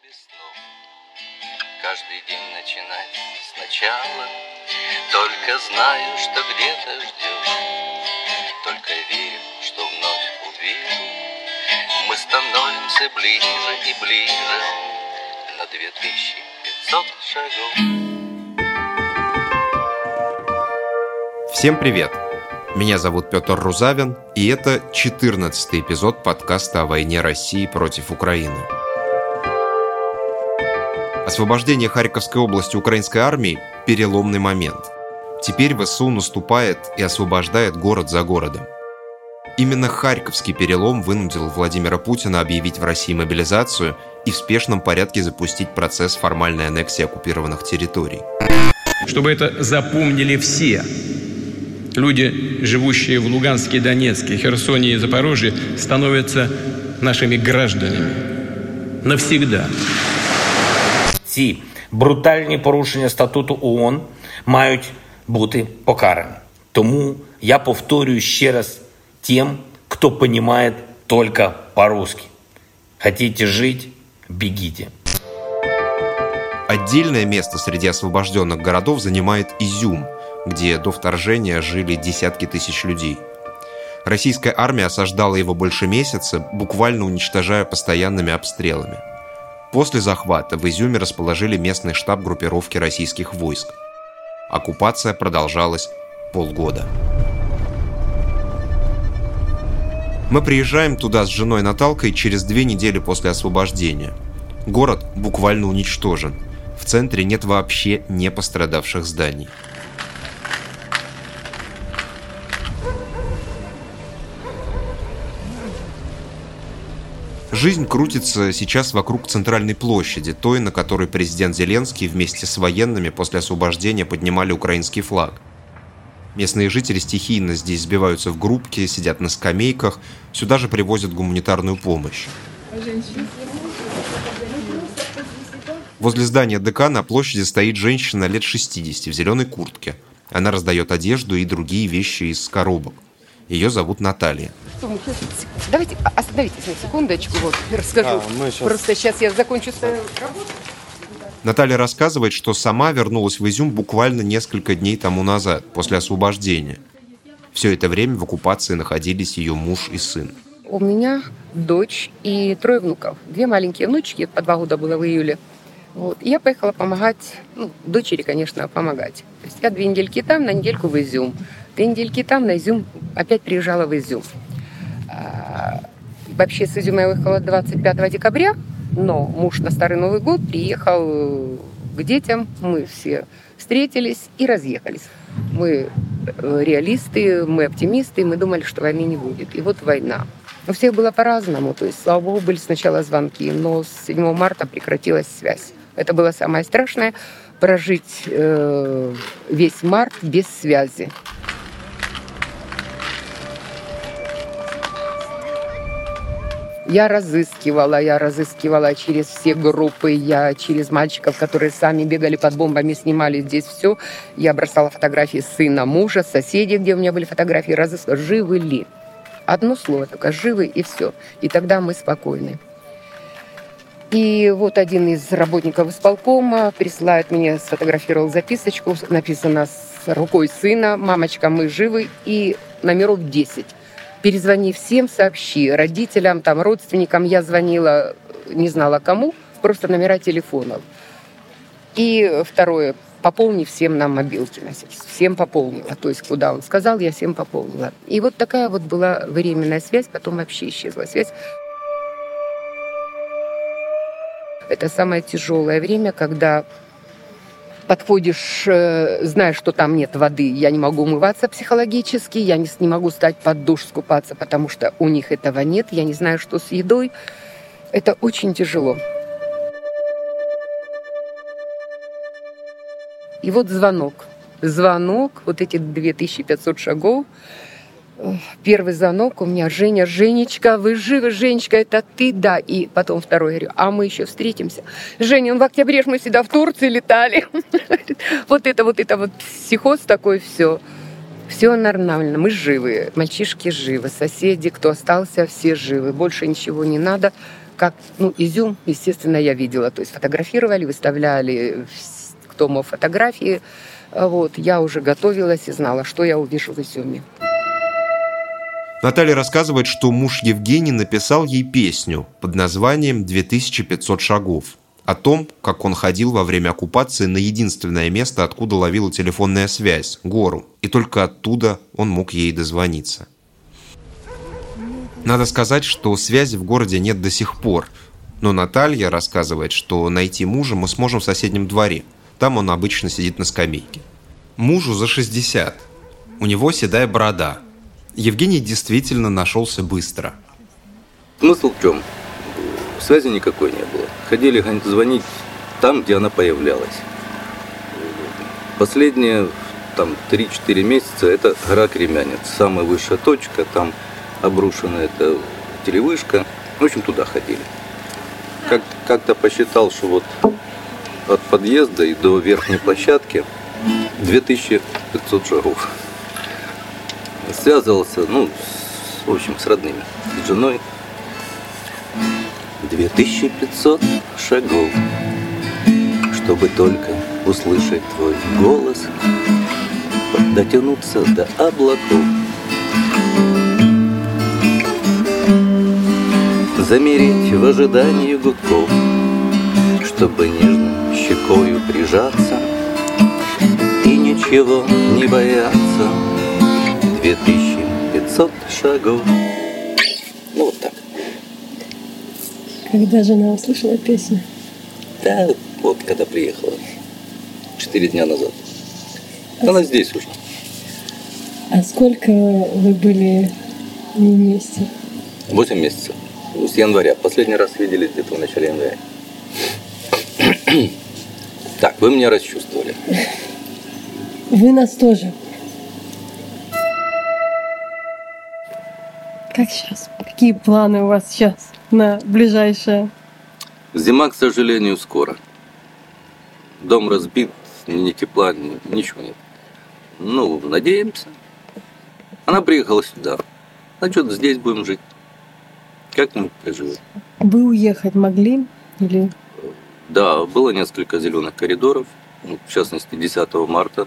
весну. Каждый день начинать сначала. Только знаю, что где-то ждешь. Только верю, что вновь увижу. Мы становимся ближе и ближе на 2500 шагов. Всем привет! Меня зовут Петр Рузавин, и это 14-й эпизод подкаста о войне России против Украины. Освобождение Харьковской области украинской армией – переломный момент. Теперь ВСУ наступает и освобождает город за городом. Именно Харьковский перелом вынудил Владимира Путина объявить в России мобилизацию и в спешном порядке запустить процесс формальной аннексии оккупированных территорий. Чтобы это запомнили все. Люди, живущие в Луганске, Донецке, Херсоне и Запорожье, становятся нашими гражданами. Навсегда. Ці брутальні порушення статуту ООН мають бути покарані. Тому я повторюю ще раз тем, кто понимает только по-русски. Хотите жить – бегите. Отдельное место среди освобожденных городов занимает Изюм, где до вторжения жили десятки тысяч людей. Российская армия осаждала его больше месяца, буквально уничтожая постоянными обстрелами. После захвата в Изюме расположили местный штаб группировки российских войск. Оккупация продолжалась полгода. Мы приезжаем туда с женой Наталкой через 2 недели после освобождения. Город буквально уничтожен. В центре нет вообще не пострадавших зданий. Жизнь крутится сейчас вокруг центральной площади, той, на которой президент Зеленский вместе с военными после освобождения поднимали украинский флаг. Местные жители стихийно здесь сбиваются в группки, сидят на скамейках, сюда же привозят гуманитарную помощь. Возле здания ДК на площади стоит женщина лет 60 в зеленой куртке. Она раздает одежду и другие вещи из коробок. Ее зовут Наталья. Давайте остановитесь на секундочку, вот, расскажу. Просто сейчас я закончу свою работу. Наталья рассказывает, что сама вернулась в Изюм буквально несколько дней тому назад, после освобождения. Все это время в оккупации находились ее муж и сын. У меня дочь и 3 внуков. 2 маленькие внучки, по 2 года было в июле. Вот. И я поехала помогать, дочери, конечно, помогать. То есть я 2 недельки там, на недельку в Изюм. 2 недельки там, на Изюм, опять приезжала в Изюм. Вообще с Изюма я выехала 25 декабря, но муж на Старый Новый год приехал к детям, мы все встретились и разъехались. Мы реалисты, мы оптимисты, мы думали, что войны не будет. И вот война. У всех было по-разному, то есть, слава богу, были сначала звонки, но с 7 марта прекратилась связь. Это было самое страшное – прожить весь март без связи. Я разыскивала через все группы, я через мальчиков, которые сами бегали под бомбами, снимали здесь все. Я бросала фотографии сына, мужа, соседей, где у меня были фотографии, разыскивала, живы ли. Одно слово только, живы и все. И тогда мы спокойны. И вот один из работников исполкома присылает мне, сфотографировал записочку, написано с рукой сына: «Мамочка, мы живы», и номеров 10. Перезвони всем, сообщи родителям, там, родственникам. Я звонила, не знала кому, просто номера телефонов. И второе, пополни всем нам мобилки. Всем пополнила. То есть, куда он сказал, я всем пополнила. И вот такая вот была временная связь, потом вообще исчезла связь. Это самое тяжелое время, когда подходишь, знаешь, что там нет воды, я не могу умываться психологически, я не могу стать под душ, скупаться, потому что у них этого нет, я не знаю, что с едой. Это очень тяжело. И вот звонок, вот эти 2500 шагов. Первый звонок у меня: Женя, Женечка, вы живы, Женечка, это ты? Да. И потом второй, говорю: а мы еще встретимся. Женя, в октябре мы всегда в Турции летали. Вот это психоз такой, все. Все нормально, мы живы, мальчишки живы, соседи, кто остался, все живы. Больше ничего не надо. как, Изюм, естественно, я видела. То есть фотографировали, выставляли, кто мог фотографии. Вот, я уже готовилась и знала, что я увижу в Изюме. Наталья рассказывает, что муж Евгений написал ей песню под названием «2500 шагов» о том, как он ходил во время оккупации на единственное место, откуда ловила телефонная связь – гору. И только оттуда он мог ей дозвониться. Надо сказать, что связи в городе нет до сих пор. Но Наталья рассказывает, что найти мужа мы сможем в соседнем дворе. Там он обычно сидит на скамейке. Мужу за 60. У него седая борода. Евгений действительно нашелся быстро. Смысл в чем? Связи никакой не было. Ходили звонить там, где она появлялась. Последние 3-4 месяца это гора Кремянец. Самая высшая точка, там обрушена эта телевышка. В общем, туда ходили. Как-то посчитал, что вот от подъезда и до верхней площадки 2500 шагов. Связывался, в общем, с родными, с женой. 2500 шагов, чтобы только услышать твой голос, дотянуться до облаков, замереть в ожидании гудков, чтобы нежно щекою прижаться и ничего не бояться. 2500 шагов. Вот так. Когда жена услышала песню? Да, вот когда приехала. 4 дня назад. Она здесь уже. А сколько вы были вместе? 8 месяцев. С января. Последний раз виделись где-то в начале января. Так, вы меня расчувствовали. Вы нас тоже. Как сейчас? Какие планы у вас сейчас на ближайшее? Зима, к сожалению, скоро. Дом разбит, ни тепла, ничего нет. Надеемся. Она приехала сюда. Значит, здесь будем жить. Как-нибудь проживем. Вы уехать могли? Или... Да, было несколько зеленых коридоров. В частности, 10 марта.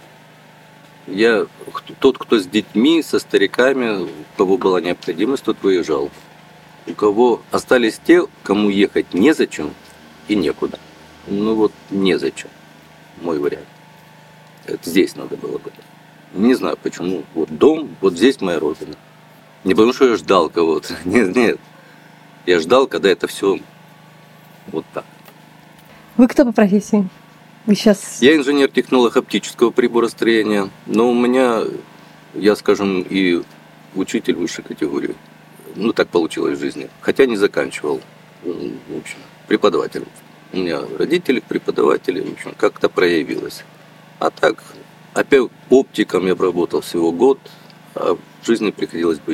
Тот, кто с детьми, со стариками, у кого была необходимость, тот выезжал. У кого остались те, кому ехать незачем и некуда. Незачем. Мой вариант. Это здесь надо было бы. Не знаю почему. Вот дом, вот здесь моя родина. Не потому что я ждал кого-то. Нет. Я ждал, когда это все вот так. Вы кто по профессии? Вы сейчас... Я инженер-технолог оптического приборостроения, но у меня, и учитель высшей категории. Так получилось в жизни. Хотя не заканчивал. В общем, преподавателем. У меня родители преподаватели, в общем, как-то проявилось. А так, опять оптиком я работал всего год, а в жизни приходилось быть,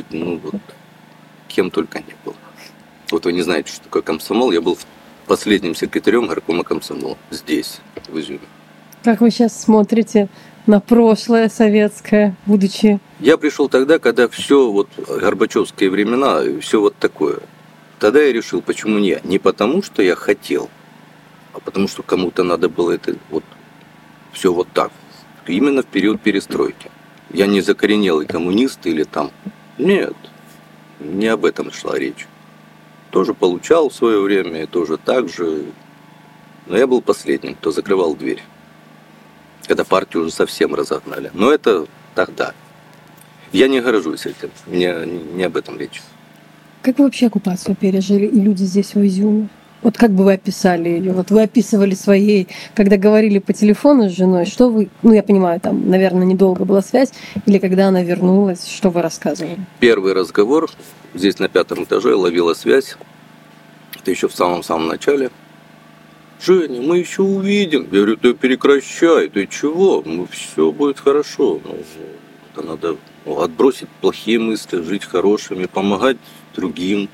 кем только не был. Вот вы не знаете, что такое комсомол. Я был последним секретарем горкома комсомола здесь, в Изюме. Как вы сейчас смотрите на прошлое советское, будучи... Я пришел тогда, когда все горбачевские времена, все вот такое. Тогда я решил, почему не? Не потому, что я хотел, а потому, что кому-то надо было это все вот так. Именно в период перестройки. Я не закоренелый коммунист или там... Нет, не об этом шла речь. Тоже получал в свое время, тоже так же. Но я был последним, кто закрывал дверь. Когда партию уже совсем разогнали. Но это тогда. Я не горжусь этим. Не об этом речь. Как вы вообще оккупацию пережили и люди здесь в Изюме? Вот как бы вы описали ее? Вот вы описывали своей, когда говорили по телефону с женой, что вы... я понимаю, там, наверное, недолго была связь. Или когда она вернулась, что вы рассказывали? Первый разговор. Здесь на 5-м этаже ловила связь. Это еще в самом-самом начале. Женя, мы еще увидим. Я говорю, ты прекращай, ты чего? Все будет хорошо. Это надо отбросить плохие мысли, жить хорошими, помогать другим,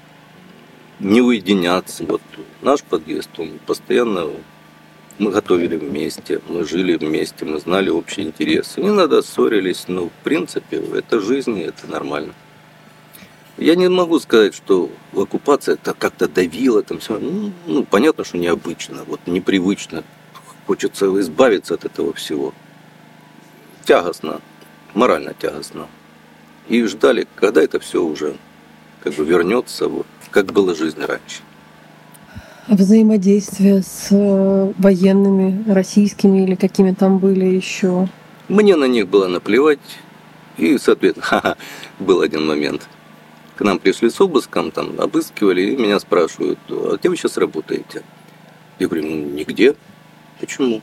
не уединяться. Вот наш подъезд, он постоянно... Мы готовили вместе, мы жили вместе, мы знали общие интересы. Не надо ссорились, в принципе, это жизнь, это нормально. Я не могу сказать, что оккупация это как-то давила, там все. Ну, понятно, что необычно, вот непривычно. Хочется избавиться от этого всего. Тягостно, морально тягостно. И ждали, когда это все уже как бы вернется, вот, как была жизнь раньше. Взаимодействие с военными, российскими или какими там были еще? Мне на них было наплевать. И, соответственно, был один момент. К нам пришли с обыском, там обыскивали, и меня спрашивают: а где вы сейчас работаете? Я говорю: ну, нигде. Почему?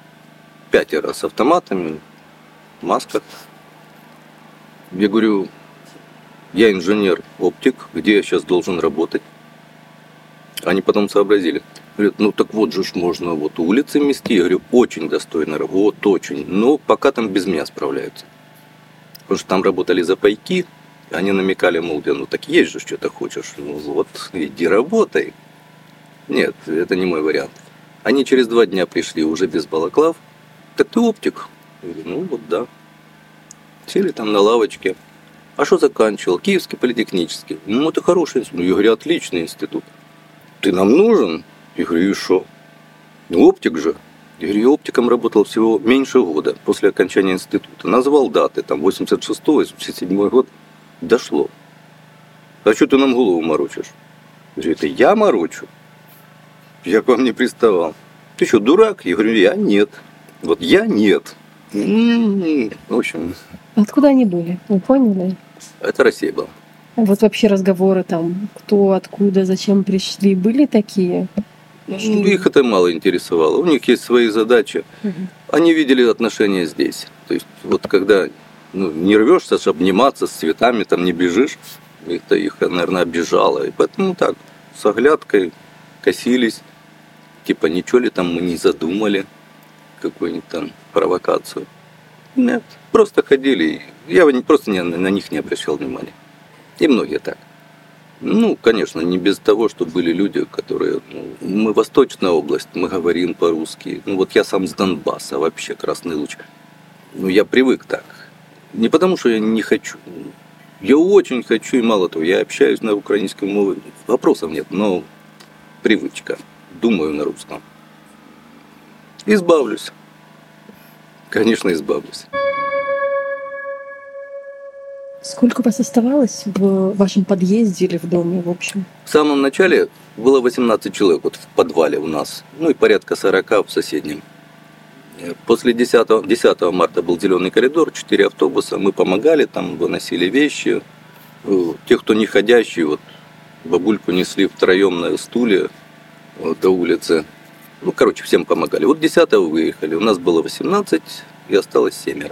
5 с автоматами, в масках. Я говорю: я инженер-оптик, где я сейчас должен работать? Они потом сообразили. Говорят: ну так вот же ж можно вот улицы мести. Я говорю: очень достойно, вот очень. Но пока там без меня справляются. Потому что там работали за пайки. Они намекали, мол, ну так есть же, что ты хочешь. Ну вот, иди работай. Нет, это не мой вариант. Они через 2 дня пришли уже без балаклав. Так ты оптик? Я говорю: ну вот да. Сели там на лавочке. А что заканчивал? Киевский политехнический. Ну это хороший институт. Я говорю: отличный институт. Ты нам нужен? Я говорю: и что? Ну оптик же. Я говорю: я оптиком работал всего меньше года после окончания института. Назвал даты, там 86-87 год. Дошло. А что ты нам голову морочишь? Я говорю: это я морочу? Я к вам не приставал. Ты что, дурак? Я говорю: я нет. Вот я нет. В общем. Откуда они были? Вы поняли? Это Россия была. Вот вообще разговоры там, кто, откуда, зачем пришли, были такие? Их это мало интересовало. У них есть свои задачи. Они видели отношения здесь. То есть вот когда не рвешься обниматься с цветами, там не бежишь, это их, наверное, обижало. И поэтому так, с оглядкой косились. Типа, ничего ли там мы не задумали, какую-нибудь там провокацию. Нет, просто ходили. Я просто на них не обращал внимания. И многие так. Ну, конечно, не без того, что были люди, которые... мы Восточная область, мы говорим по-русски. Ну, вот я сам с Донбасса, вообще Красный Луч. Я привык так. Не потому, что я не хочу. Я очень хочу, и мало того, я общаюсь на украинском мове. Вопросов нет, но привычка. Думаю на русском. Избавлюсь. Конечно, избавлюсь. Сколько у вас оставалось в вашем подъезде или в доме, в общем? В самом начале было 18 человек вот в подвале у нас. Ну и порядка 40 в соседнем. После 10 марта был зеленый коридор, 4 автобуса. Мы помогали, там выносили вещи. Те, кто не ходящий, вот бабульку несли втроем на стуле до улицы. Ну, короче, всем помогали. Вот 10-го выехали. У нас было 18 и осталось 7.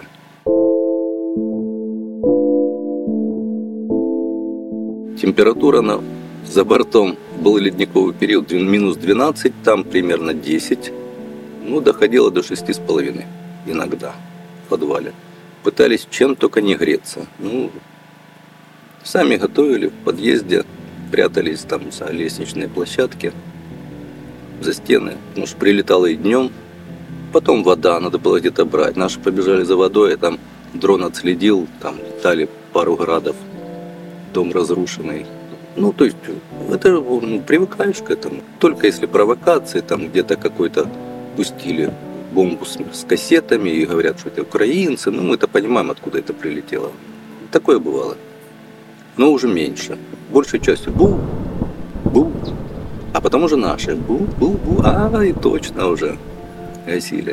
Температура за бортом, был ледниковый период, минус 12, там примерно 10. Ну, доходило до 6,5 иногда в подвале. Пытались чем только не греться. Ну, сами готовили в подъезде, прятались там за лестничные площадки, за стены. Потому что прилетало и днем. Потом вода, надо было где-то брать. Наши побежали за водой, а там дрон отследил, там летали пару градов. Дом разрушенный. Ну, то есть, это привыкаешь к этому. Только если провокации, там где-то какой-то пустили бомбу с кассетами и говорят, что это украинцы, ну, мы-то понимаем, откуда это прилетело. Такое бывало. Но уже меньше. Большей частью бу, а потом уже наши бу, и точно уже гасили.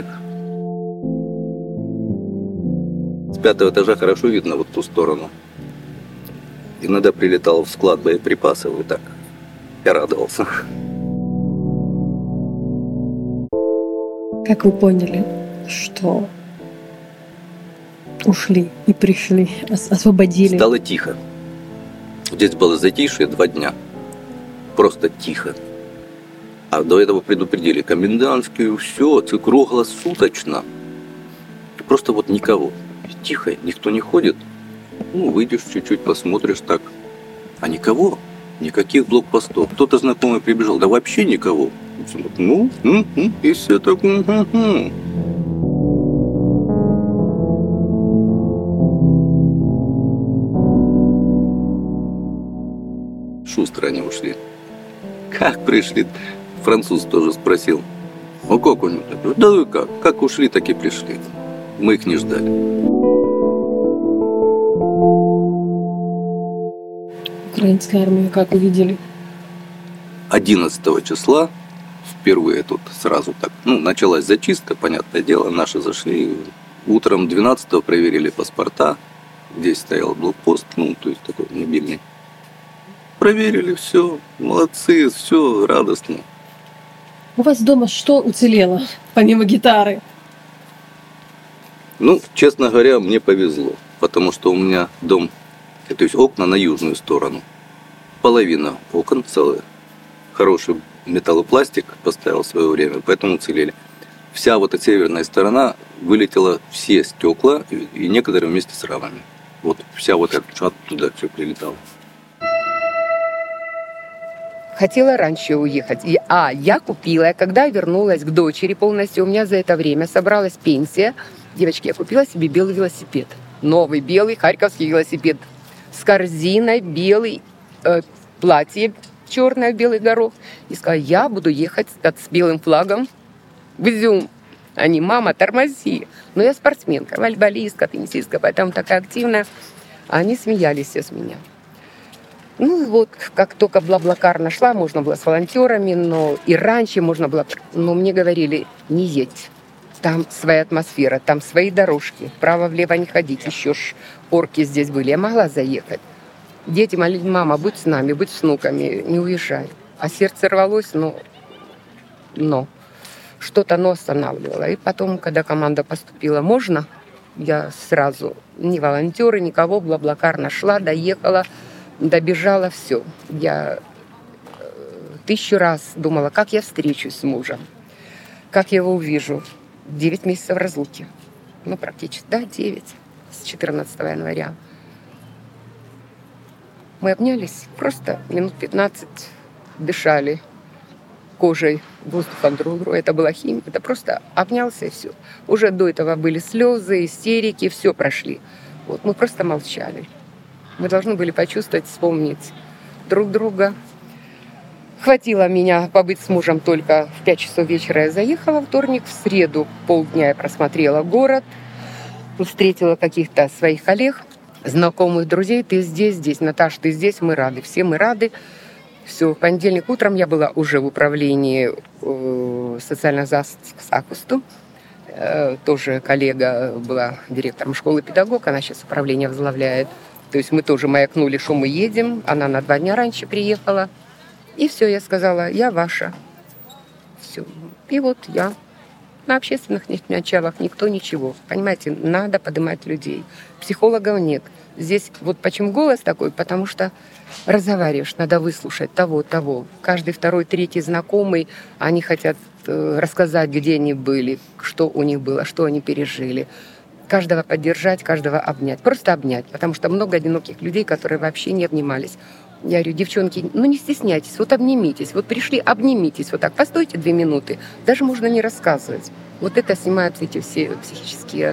С 5-го этажа хорошо видно вот ту сторону. Иногда прилетал в склад боеприпасов, и так я радовался. Как вы поняли, что ушли и пришли, освободили? Стало тихо. Здесь было затишье 2 дня. Просто тихо. А до этого предупредили комендантскую, все, круглосуточно. Просто вот никого. Тихо, никто не ходит. Ну, выйдешь чуть-чуть, посмотришь так. А никого. Никаких блокпостов. Кто-то знакомый прибежал. Да вообще никого. Ну, и все так. шустро они ушли. Как пришли, француз тоже спросил. Ну как у них? Да вы как ушли, так и пришли. Мы их не ждали. Украинская армия как увидели? 11 числа впервые тут сразу так, началась зачистка, понятное дело, наши зашли. Утром 12-го проверили паспорта, здесь стоял блокпост, то есть такой мобильный. Проверили, все, молодцы, все радостно. У вас дома что уцелело, помимо гитары? Честно говоря, мне повезло, потому что у меня дом, то есть окна на южную сторону. Половина окон целая. Хороший металлопластик поставил в свое время, поэтому уцелели. Вся вот эта северная сторона вылетела, все стекла, и некоторые вместе с рамами. Вот вся вот эта оттуда все прилетало. Хотела раньше уехать. Я купила, когда вернулась к дочери полностью, у меня за это время собралась пенсия. Девочки, я купила себе белый велосипед. Новый белый харьковский велосипед. С корзиной, белый платье черное, белый горох. И сказала, я буду ехать с белым флагом в Изюм. Они, мама, тормози. Но я спортсменка, волейболистка, теннисистка, поэтому такая активная. Они смеялись все с меня. Как только Блаблакар нашла, можно было с волонтерами, но и раньше можно было. Но мне говорили, не едь. Там своя атмосфера, там свои дорожки. Вправо-влево не ходить. Еще ж орки здесь были. Я могла заехать. Дети молили, мама, будь с нами, будь с внуками, не уезжай. А сердце рвалось, но что-то оно останавливало. И потом, когда команда поступила, можно, я сразу, ни волонтеры, никого, Блаблакар нашла, доехала, добежала, все. Я 1000 раз думала, как я встречусь с мужем, как я его увижу. 9 месяцев разлуки. Практически, 9, с 14 января. Мы обнялись, просто минут 15 дышали кожей, воздухом друг другу. Это была химия, это просто обнялся и все. Уже до этого были слезы, истерики, все прошли. Мы просто молчали. Мы должны были почувствовать, вспомнить друг друга. Хватило меня побыть с мужем только в 5 часов вечера. Я заехала во вторник, в среду полдня я просмотрела город, встретила каких-то своих коллег, знакомых, друзей. Ты здесь, Наташа, ты здесь, мы рады, все мы рады. Все, в понедельник утром я была уже в управлении социальных защит к САКУСТу. Тоже коллега была директором школы-педагог, она сейчас управление возглавляет. То есть мы тоже маякнули, что мы едем. Она на 2 дня раньше приехала. И все, я сказала, я ваша. Все. И я на общественных началах, никто ничего. Понимаете, надо поднимать людей. Психологов нет. Здесь почему голос такой? Потому что разговариваешь, надо выслушать того. Каждый второй, третий знакомый, они хотят рассказать, где они были, что у них было, что они пережили. Каждого поддержать, каждого обнять. Просто обнять, потому что много одиноких людей, которые вообще не обнимались. Я говорю, девчонки, не стесняйтесь, обнимитесь. Пришли, обнимитесь. Так, постойте 2 минуты. Даже можно не рассказывать. Это снимает эти все психическое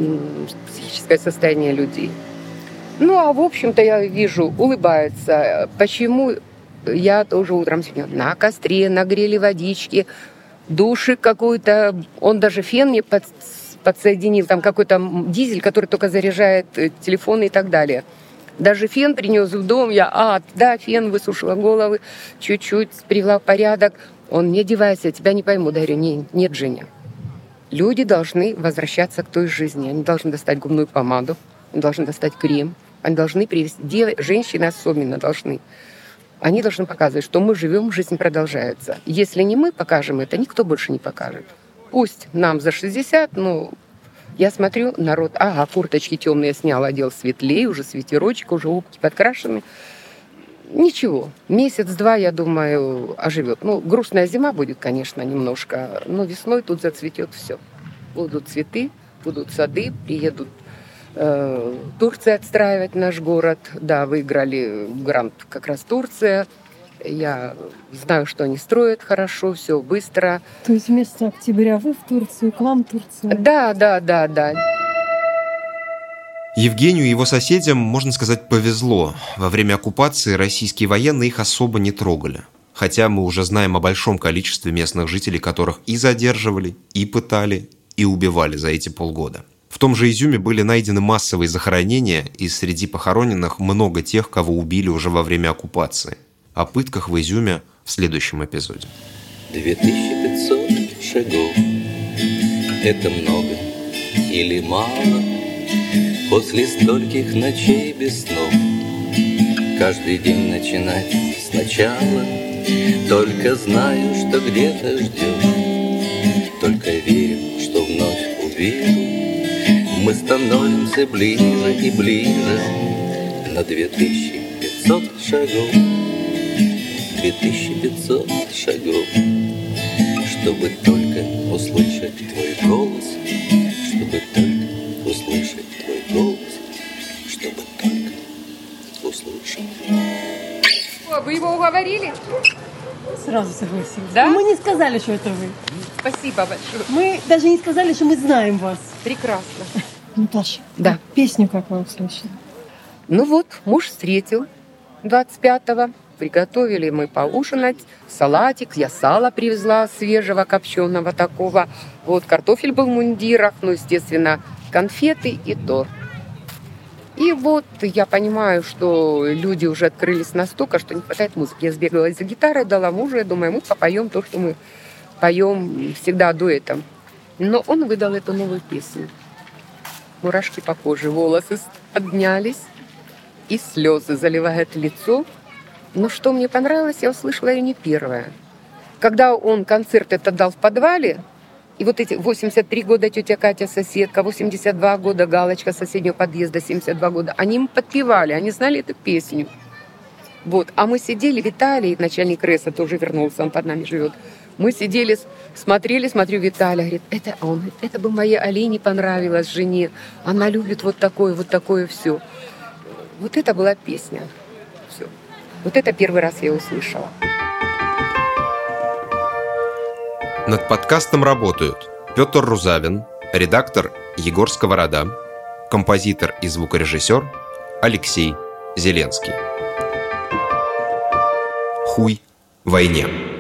состояние людей. В общем-то, я вижу, улыбается. Почему я тоже утром сегодня на костре нагрели водички, душик какой-то. Он даже фен мне подсоединил, там какой-то дизель, который только заряжает телефоны и так далее. Даже фен принес в дом, фен, высушила головы, чуть-чуть привела в порядок. Он, не одевайся, я тебя не пойму. Да, говорю, нет, Женя. Люди должны возвращаться к той жизни. Они должны достать губную помаду, они должны достать крем, они должны привести, женщины особенно должны. Они должны показывать, что мы живем, жизнь продолжается. Если не мы покажем это, никто больше не покажет. Пусть нам за 60, я смотрю, народ, курточки темные снял, одел светлее, уже с ветерочек, уже губки подкрашены. Ничего, 1-2 месяца, я думаю, оживет. Грустная зима будет, конечно, немножко, но весной тут зацветет все. Будут цветы, будут сады, приедут Турция отстраивать наш город. Да, выиграли грант как раз Турция. Я знаю, что они строят хорошо, все быстро. То есть вместо октября вы в Турцию, к вам Турция? Да. Евгению и его соседям, можно сказать, повезло. Во время оккупации российские военные их особо не трогали. Хотя мы уже знаем о большом количестве местных жителей, которых и задерживали, и пытали, и убивали за эти полгода. В том же Изюме были найдены массовые захоронения, и среди похороненных много тех, кого убили уже во время оккупации. О пытках в Изюме в следующем эпизоде. 2500 шагов. Это много или мало? После стольких ночей без снов каждый день начинать сначала. Только знаю, что где-то ждешь, только верю, что вновь увижу. Мы становимся ближе и ближе на 2500 шагов. 2500 шагов, чтобы только услышать твой голос, чтобы только услышать твой голос, чтобы только услышать. Вы его уговорили? Сразу согласились. Да? Мы не сказали, что это вы. Спасибо большое. Мы даже не сказали, что мы знаем вас. Прекрасно. Наташа, Да. Песню как вам слышали? Ну вот, муж встретил 25-го. Приготовили мы поужинать. Салатик. Я сало привезла свежего, копченого такого. Вот, картофель был в мундирах. Ну, естественно, конфеты и торт. И вот я понимаю, что люди уже открылись настолько, что не хватает музыки. Я сбегала за гитарой, дала мужу. Я думаю, мы попоем то, что мы поем всегда дуэтом. Но он выдал эту новую песню. Мурашки по коже, волосы поднялись, и слезы заливают лицо. Но что мне понравилось, я услышала ее не первая. Когда он концерт этот дал в подвале, и вот эти 83 года тетя Катя, соседка, 82 года Галочка соседнего подъезда, 72 года, они им подпевали, они знали эту песню. Вот. А мы сидели, Виталий, начальник РЭСа, тоже вернулся, он под нами живет. Мы сидели, смотрели, смотрю, Виталий говорит, это бы моей Алине понравилось, жене. Она любит вот такое все. Вот это была песня. Все. Вот это первый раз я услышала. Над подкастом работают Петр Рузавин, редактор Егор Сковорода, композитор и звукорежиссер Алексей Зеленский. Хуй войне.